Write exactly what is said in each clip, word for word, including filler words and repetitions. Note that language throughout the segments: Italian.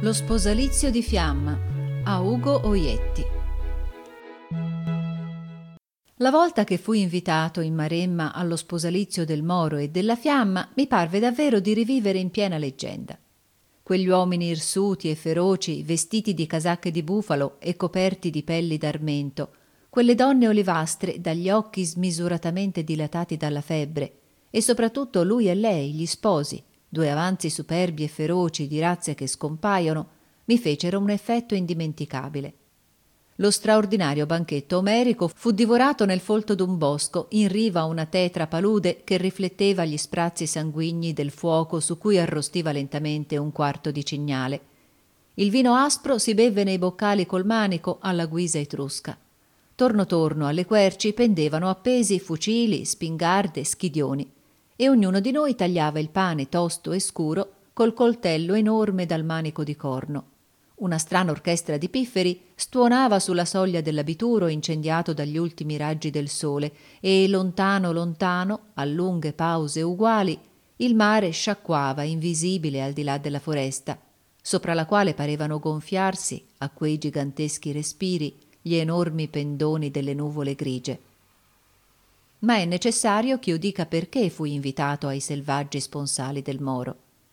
Lo sposalizio di Fiamma a Ugo Oietti. La volta che fui invitato in Maremma allo sposalizio del Moro e della Fiamma mi parve davvero di rivivere in piena leggenda. Quegli uomini irsuti e feroci, vestiti di casacche di bufalo e coperti di pelli d'armento, quelle donne olivastre dagli occhi smisuratamente dilatati dalla febbre, e soprattutto lui e lei, gli sposi, due avanzi superbi e feroci di razze che scompaiono, mi fecero un effetto indimenticabile. Lo straordinario banchetto omerico fu divorato nel folto d'un bosco, in riva a una tetra palude che rifletteva gli sprazzi sanguigni del fuoco su cui arrostiva lentamente un quarto di cignale. Il vino aspro si bevve nei boccali col manico alla guisa etrusca. Torno torno alle querci pendevano appesi fucili, spingarde, schidioni, e ognuno di noi tagliava il pane tosto e scuro col coltello enorme dal manico di corno. Una strana orchestra di pifferi stuonava sulla soglia dell'abituro incendiato dagli ultimi raggi del sole e lontano lontano, a lunghe pause uguali, il mare sciacquava invisibile al di là della foresta, sopra la quale parevano gonfiarsi, a quei giganteschi respiri, gli enormi pendoni delle nuvole grigie. Ma è necessario che io dica perché fui invitato ai selvaggi sponsali del Moro.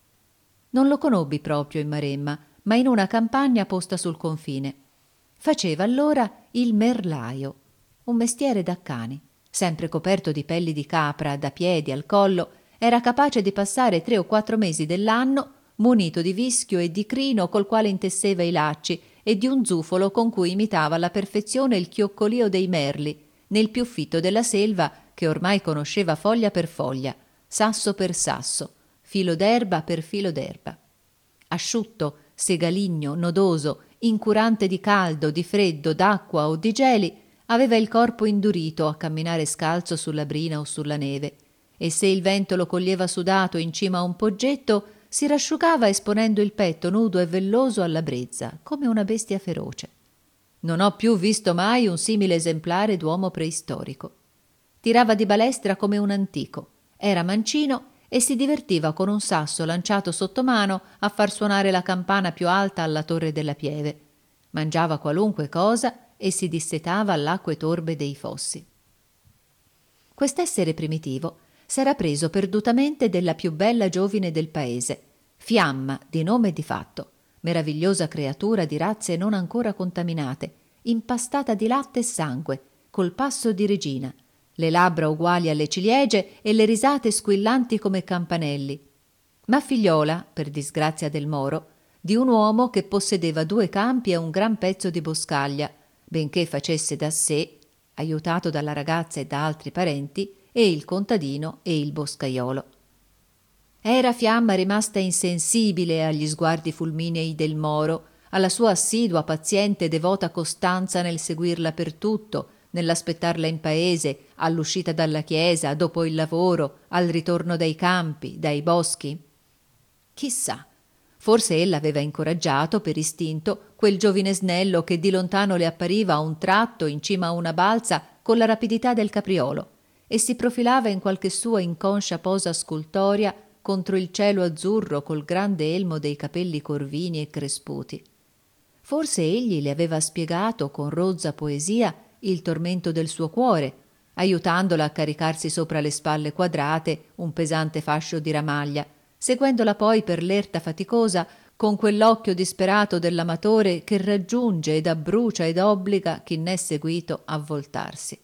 Non lo conobbi proprio in Maremma, ma in una campagna posta sul confine. Faceva allora il merlaio, un mestiere da cani, sempre coperto di pelli di capra da piedi al collo, era capace di passare tre o quattro mesi dell'anno munito di vischio e di crino col quale intesseva i lacci e di un zufolo con cui imitava alla perfezione il chioccolio dei merli, nel più fitto della selva che ormai conosceva foglia per foglia, sasso per sasso, filo d'erba per filo d'erba. Asciutto, segaligno, nodoso, incurante di caldo, di freddo, d'acqua o di geli, aveva il corpo indurito a camminare scalzo sulla brina o sulla neve, e se il vento lo coglieva sudato in cima a un poggetto, si rasciugava esponendo il petto nudo e velloso alla brezza, come una bestia feroce. Non ho più visto mai un simile esemplare d'uomo preistorico. Tirava di balestra come un antico, era mancino e si divertiva con un sasso lanciato sotto mano a far suonare la campana più alta alla torre della pieve. Mangiava qualunque cosa e si dissetava all'acque torbe dei fossi. Quest'essere primitivo s'era preso perdutamente della più bella giovine del paese, Fiamma di nome e di fatto, meravigliosa creatura di razze non ancora contaminate, impastata di latte e sangue, col passo di regina, le labbra uguali alle ciliegie e le risate squillanti come campanelli, ma figliola, per disgrazia del Moro, di un uomo che possedeva due campi e un gran pezzo di boscaglia, benché facesse da sé, aiutato dalla ragazza e da altri parenti, e il contadino e il boscaiolo. Era Fiamma rimasta insensibile agli sguardi fulminei del Moro, alla sua assidua, paziente e devota costanza nel seguirla per tutto, nell'aspettarla in paese, all'uscita dalla chiesa, dopo il lavoro, al ritorno dai campi, dai boschi? Chissà, forse ella aveva incoraggiato per istinto quel giovine snello che di lontano le appariva a un tratto in cima a una balza con la rapidità del capriolo e si profilava in qualche sua inconscia posa scultoria contro il cielo azzurro col grande elmo dei capelli corvini e cresputi. Forse egli le aveva spiegato con rozza poesia il tormento del suo cuore, aiutandola a caricarsi sopra le spalle quadrate un pesante fascio di ramaglia, seguendola poi per l'erta faticosa con quell'occhio disperato dell'amatore che raggiunge ed abbrucia ed obbliga chi n'è seguito a voltarsi.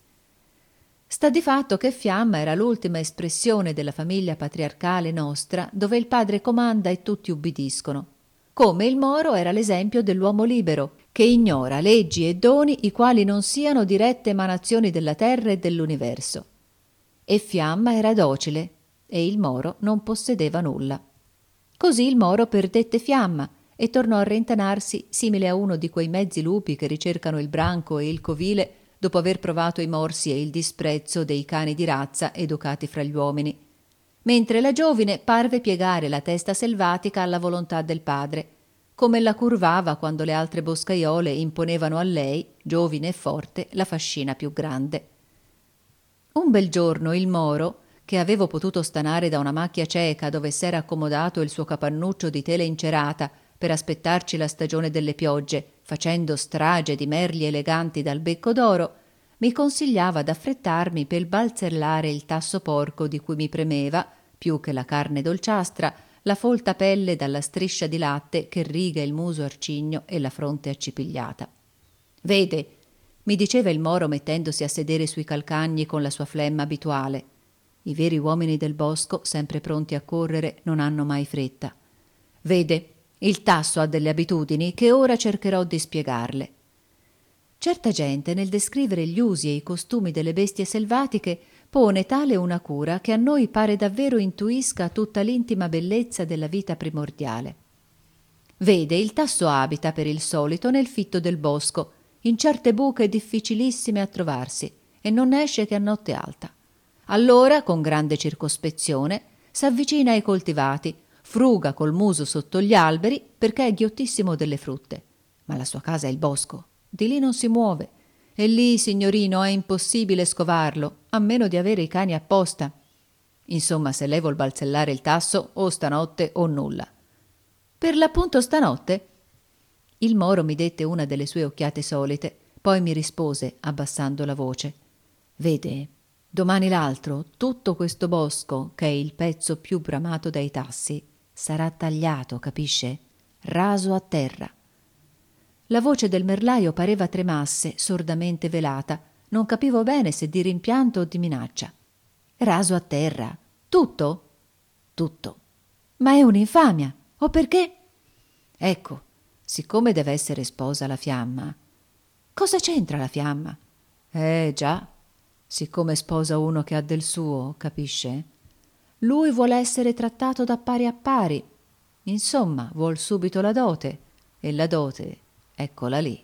Sta di fatto che Fiamma era l'ultima espressione della famiglia patriarcale nostra dove il padre comanda e tutti ubbidiscono, come il Moro era l'esempio dell'uomo libero, che ignora leggi e doni i quali non siano dirette emanazioni della terra e dell'universo. E Fiamma era docile, e il Moro non possedeva nulla. Così il Moro perdette Fiamma e tornò a rintanarsi simile a uno di quei mezzi lupi che ricercano il branco e il covile dopo aver provato i morsi e il disprezzo dei cani di razza educati fra gli uomini, mentre la giovine parve piegare la testa selvatica alla volontà del padre, come la curvava quando le altre boscaiole imponevano a lei, giovine e forte, la fascina più grande. Un bel giorno il Moro, che avevo potuto stanare da una macchia cieca dove s'era accomodato il suo capannuccio di tela incerata per aspettarci la stagione delle piogge, facendo strage di merli eleganti dal becco d'oro, mi consigliava d'affrettarmi per balzellare il tasso porco di cui mi premeva, più che la carne dolciastra, la folta pelle dalla striscia di latte che riga il muso arcigno e la fronte accipigliata. «Vede», mi diceva il Moro mettendosi a sedere sui calcagni con la sua flemma abituale. I veri uomini del bosco, sempre pronti a correre, non hanno mai fretta. «Vede, il tasso ha delle abitudini che ora cercherò di spiegarle». Certa gente, nel descrivere gli usi e i costumi delle bestie selvatiche, pone tale una cura che a noi pare davvero intuisca tutta l'intima bellezza della vita primordiale. Vede, il tasso abita per il solito nel fitto del bosco, in certe buche difficilissime a trovarsi, e non esce che a notte alta. Allora, con grande circospezione, s'avvicina ai coltivati, fruga col muso sotto gli alberi perché è ghiottissimo delle frutte. Ma la sua casa è il bosco, di lì non si muove, e lì, signorino, è impossibile scovarlo, a meno di avere i cani apposta. Insomma, se lei vuol balzellare il tasso, o stanotte o nulla. Per l'appunto stanotte? Il Moro mi dette una delle sue occhiate solite, poi mi rispose, abbassando la voce: «Vede, domani l'altro tutto questo bosco, che è il pezzo più bramato dai tassi, sarà tagliato, capisce? Raso a terra». La voce del merlaio pareva tremasse, sordamente velata. Non capivo bene se di rimpianto o di minaccia. «Raso a terra? Tutto?» «Tutto». «Ma è un'infamia! O perché?» «Ecco, siccome deve essere sposa la fiamma». «Cosa c'entra la fiamma?» «Eh già, siccome sposa uno che ha del suo, capisce? Lui vuole essere trattato da pari a pari. Insomma, vuol subito la dote, e la dote, eccola lì».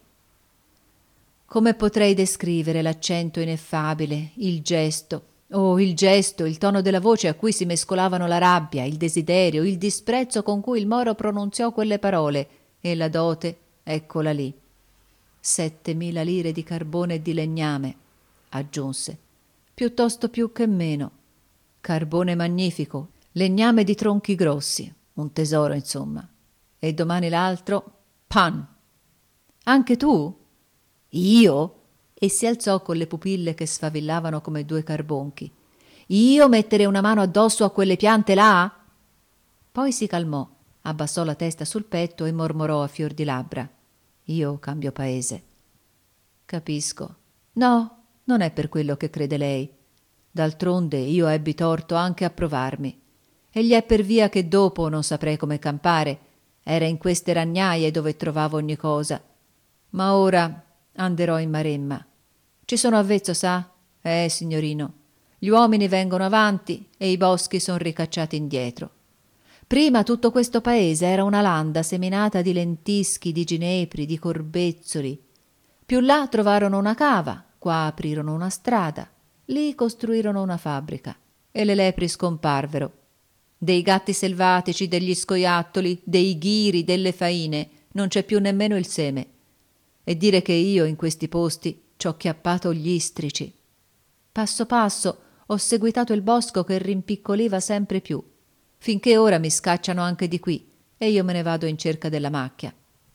Come potrei descrivere l'accento ineffabile, il gesto, oh, il gesto, il tono della voce a cui si mescolavano la rabbia, il desiderio, il disprezzo con cui il Moro pronunziò quelle parole, e la dote, eccola lì. Settemila lire di carbone e di legname, aggiunse, piuttosto più che meno. Carbone magnifico, legname di tronchi grossi, un tesoro insomma. E domani l'altro, pan. «Anche tu?» «Io?» E si alzò con le pupille che sfavillavano come due carbonchi. «Io mettere una mano addosso a quelle piante là?» Poi si calmò, abbassò la testa sul petto e mormorò a fior di labbra: «Io cambio paese». «Capisco. No, non è per quello che crede lei. D'altronde io ebbi torto anche a provarmi. E gli è per via che dopo non saprei come campare. Era in queste ragnaie dove trovavo ogni cosa. Ma ora anderò in Maremma. Ci sono avvezzo, sa? Eh, signorino. Gli uomini vengono avanti e i boschi son ricacciati indietro. Prima tutto questo paese era una landa seminata di lentischi, di ginepri, di corbezzoli. Più là trovarono una cava, qua aprirono una strada, lì costruirono una fabbrica e le lepri scomparvero. Dei gatti selvatici, degli scoiattoli, dei ghiri, delle faine, non c'è più nemmeno il seme. E dire che io in questi posti c'ho chiappato gli istrici. Passo passo ho seguitato il bosco che rimpiccoliva sempre più, finché ora mi scacciano anche di qui e io me ne vado in cerca della macchia.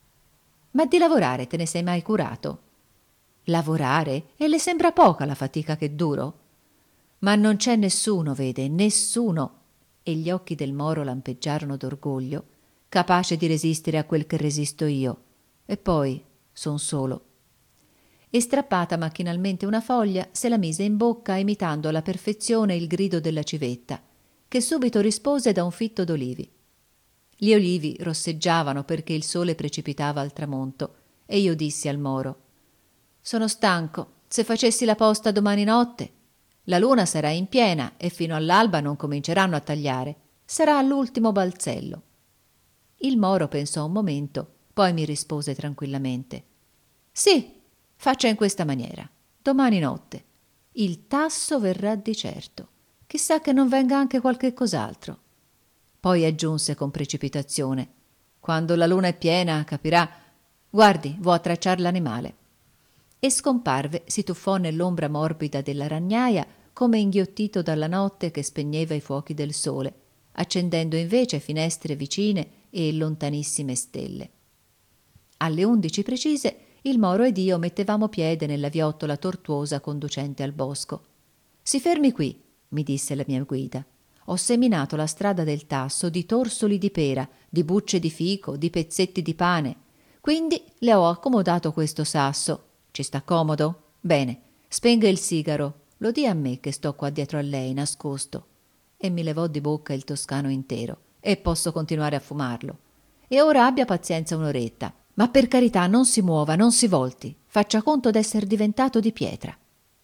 Ma di lavorare te ne sei mai curato? Lavorare? E le sembra poca la fatica che duro? Ma non c'è nessuno, vede, nessuno, e gli occhi del Moro lampeggiarono d'orgoglio, capace di resistere a quel che resisto io. E poi son solo. E strappata macchinalmente una foglia, se la mise in bocca imitando alla perfezione il grido della civetta, che subito rispose da un fitto d'olivi. Gli olivi rosseggiavano perché il sole precipitava al tramonto, e io dissi al Moro: «Sono stanco, se facessi la posta domani notte, la luna sarà in piena e fino all'alba non cominceranno a tagliare, sarà all'ultimo balzello». Il Moro pensò un momento, poi mi rispose tranquillamente: «Sì, faccia in questa maniera. Domani notte. Il tasso verrà di certo. Chissà che non venga anche qualche cos'altro». Poi aggiunse con precipitazione: «Quando la luna è piena, capirà. Guardi, vo a tracciar l'animale». E scomparve, si tuffò nell'ombra morbida della ragnaia come inghiottito dalla notte che spegneva i fuochi del sole, accendendo invece finestre vicine e lontanissime stelle. Alle undici precise il Moro ed io mettevamo piede nella viottola tortuosa conducente al bosco. «Si fermi qui», mi disse la mia guida. «Ho seminato la strada del Tasso di torsoli di pera, di bucce di fico, di pezzetti di pane. Quindi le ho accomodato questo sasso. Ci sta comodo? Bene, spenga il sigaro. Lo dia a me che sto qua dietro a lei, nascosto». E mi levò di bocca il toscano intero. «E posso continuare a fumarlo. E ora abbia pazienza un'oretta. Ma per carità non si muova, non si volti. Faccia conto d'esser diventato di pietra».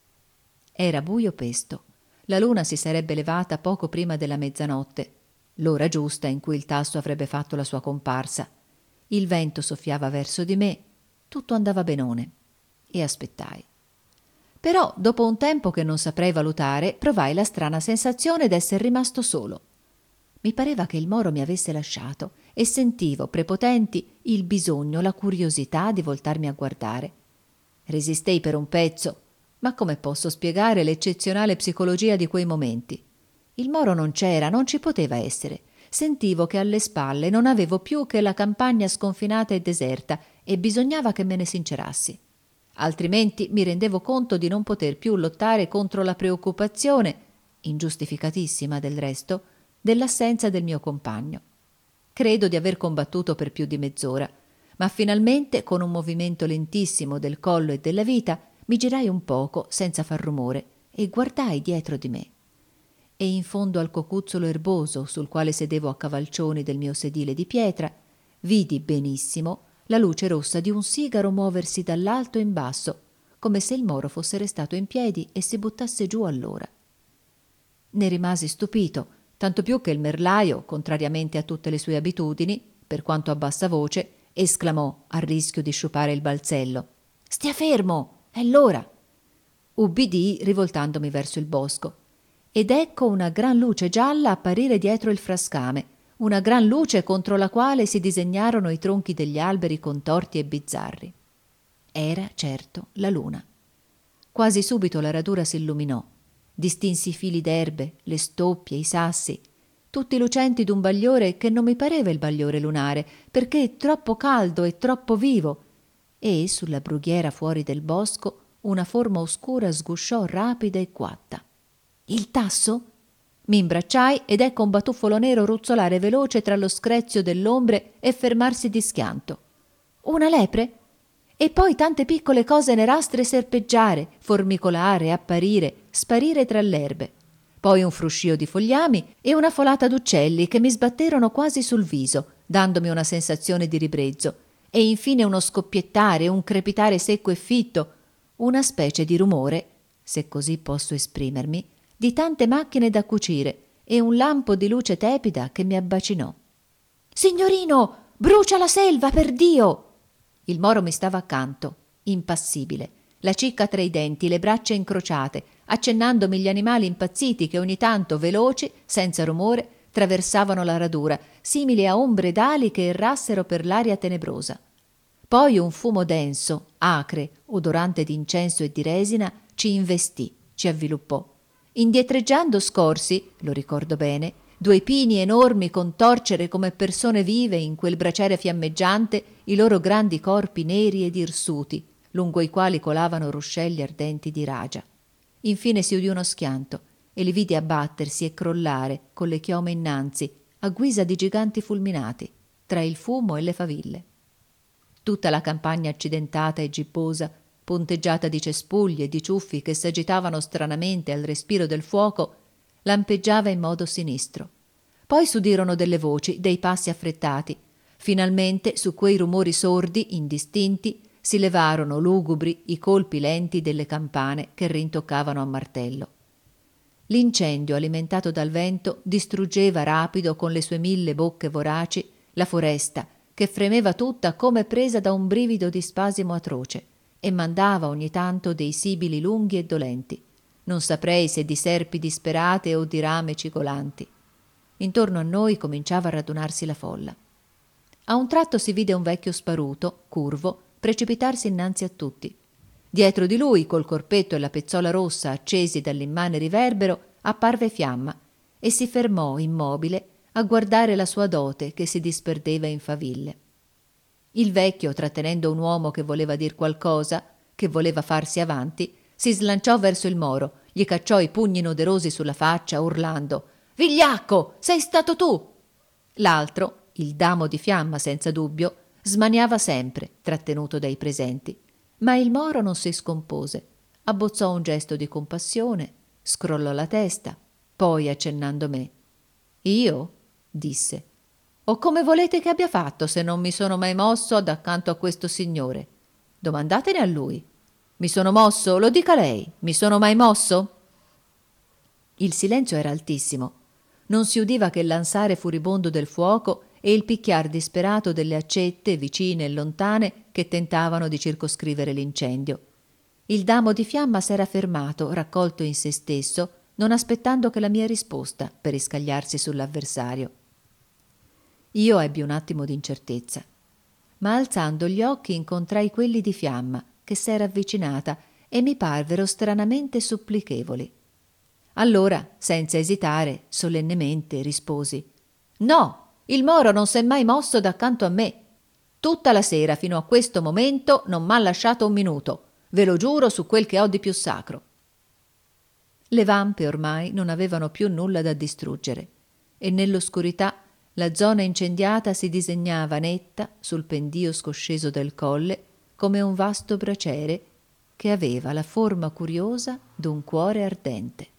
Era buio pesto. La luna si sarebbe levata poco prima della mezzanotte, l'ora giusta in cui il Tasso avrebbe fatto la sua comparsa. Il vento soffiava verso di me, tutto andava benone. E aspettai. Però, dopo un tempo che non saprei valutare, provai la strana sensazione d'esser rimasto solo. Mi pareva che il Moro mi avesse lasciato e sentivo prepotenti il bisogno, la curiosità di voltarmi a guardare. Resistei per un pezzo, ma come posso spiegare l'eccezionale psicologia di quei momenti? Il Moro non c'era, non ci poteva essere. Sentivo che alle spalle non avevo più che la campagna sconfinata e deserta e bisognava che me ne sincerassi. Altrimenti mi rendevo conto di non poter più lottare contro la preoccupazione, ingiustificatissima del resto, dell'assenza del mio compagno. Credo di aver combattuto per più di mezz'ora, ma finalmente, con un movimento lentissimo del collo e della vita, mi girai un poco senza far rumore e guardai dietro di me. E in fondo al cocuzzolo erboso sul quale sedevo a cavalcioni del mio sedile di pietra, vidi benissimo la luce rossa di un sigaro muoversi dall'alto in basso, come se il Moro fosse restato in piedi e si buttasse giù allora. Ne rimasi stupito, tanto più che il merlaio, contrariamente a tutte le sue abitudini, per quanto a bassa voce, esclamò a rischio di sciupare il balzello: «Stia fermo! È l'ora!» Ubbidii rivoltandomi verso il bosco. Ed ecco una gran luce gialla apparire dietro il frascame, una gran luce contro la quale si disegnarono i tronchi degli alberi contorti e bizzarri. Era, certo, la luna. Quasi subito la radura s'illuminò. Distinsi i fili d'erbe, le stoppie, i sassi, tutti lucenti d'un bagliore che non mi pareva il bagliore lunare, perché troppo caldo e troppo vivo, e sulla brughiera fuori del bosco una forma oscura sgusciò rapida e quatta. «Il Tasso?» Mi imbracciai ed ecco un batuffolo nero ruzzolare veloce tra lo screzio dell'ombre e fermarsi di schianto. «Una lepre?» E poi tante piccole cose nerastre serpeggiare, formicolare, apparire, sparire tra l'erbe. Poi un fruscio di fogliami e una folata d'uccelli che mi sbatterono quasi sul viso, dandomi una sensazione di ribrezzo. E infine uno scoppiettare, un crepitare secco e fitto, una specie di rumore, se così posso esprimermi, di tante macchine da cucire e un lampo di luce tepida che mi abbacinò. «Signorino, brucia la selva, per Dio!» Il Moro mi stava accanto, impassibile, la cicca tra i denti, le braccia incrociate, accennandomi gli animali impazziti che ogni tanto, veloci, senza rumore, traversavano la radura, simili a ombre d'ali che errassero per l'aria tenebrosa. Poi un fumo denso, acre, odorante d'incenso e di resina, ci investì, ci avviluppò. Indietreggiando scorsi, lo ricordo bene, due pini enormi contorcere come persone vive in quel braciere fiammeggiante i loro grandi corpi neri ed irsuti, lungo i quali colavano ruscelli ardenti di ragia. Infine si udì uno schianto e li vidi abbattersi e crollare con le chiome innanzi, a guisa di giganti fulminati, tra il fumo e le faville. Tutta la campagna accidentata e gibbosa, ponteggiata di cespugli e di ciuffi che s'agitavano stranamente al respiro del fuoco, lampeggiava in modo sinistro. Poi s'udirono delle voci, dei passi affrettati. Finalmente, su quei rumori sordi, indistinti, si levarono lugubri i colpi lenti delle campane che rintoccavano a martello. L'incendio, alimentato dal vento, distruggeva rapido con le sue mille bocche voraci la foresta, che fremeva tutta come presa da un brivido di spasimo atroce, e mandava ogni tanto dei sibili lunghi e dolenti. Non saprei se di serpi disperate o di rame cigolanti. Intorno a noi cominciava a radunarsi la folla. A un tratto si vide un vecchio sparuto, curvo, precipitarsi innanzi a tutti. Dietro di lui, col corpetto e la pezzola rossa accesi dall'immane riverbero, apparve Fiamma e si fermò immobile a guardare la sua dote che si disperdeva in faville. Il vecchio, trattenendo un uomo che voleva dir qualcosa, che voleva farsi avanti, si slanciò verso il Moro, gli cacciò i pugni noderosi sulla faccia, urlando: «Vigliacco, sei stato tu!» L'altro, il Damo di Fiamma senza dubbio, smaniava sempre, trattenuto dai presenti. Ma il Moro non si scompose, abbozzò un gesto di compassione, scrollò la testa, poi accennando me: «Io?» disse. «O come volete che abbia fatto se non mi sono mai mosso daccanto a questo signore? Domandatene a lui. Mi sono mosso? Lo dica lei. Mi sono mai mosso?» Il silenzio era altissimo. Non si udiva che il lansare furibondo del fuoco e il picchiar disperato delle accette vicine e lontane che tentavano di circoscrivere l'incendio. Il Damo di Fiamma s'era fermato, raccolto in se stesso, non aspettando che la mia risposta per riscagliarsi sull'avversario. Io ebbi un attimo d'incertezza, ma alzando gli occhi incontrai quelli di Fiamma, che s'era avvicinata e mi parvero stranamente supplichevoli. Allora, senza esitare, solennemente risposi: «No, il Moro non s'è mai mosso daccanto a me. Tutta la sera fino a questo momento non m'ha lasciato un minuto. Ve lo giuro su quel che ho di più sacro». Le vampe ormai non avevano più nulla da distruggere e nell'oscurità la zona incendiata si disegnava netta sul pendio scosceso del colle come un vasto braciere che aveva la forma curiosa d'un cuore ardente.